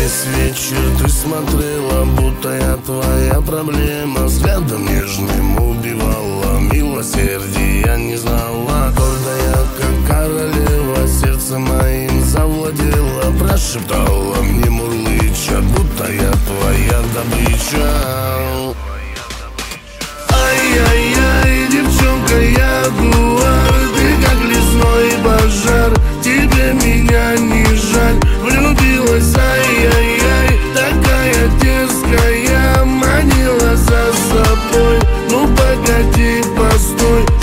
Весь вечер ты смотрела, будто я твоя проблема. Взглядом нежным убивала, милосердия не знала. Гордая, как королева, сердце моим завладела. Прошептала мне мурлыча, будто я твоя добыча. Ай-яй-яй, девчонка, ягуар, ты как лесной пожар, тебе меня не жаль. Влюбилась, ай-яй-яй, такая дерзкая, манила за собой. Ну погоди, постой,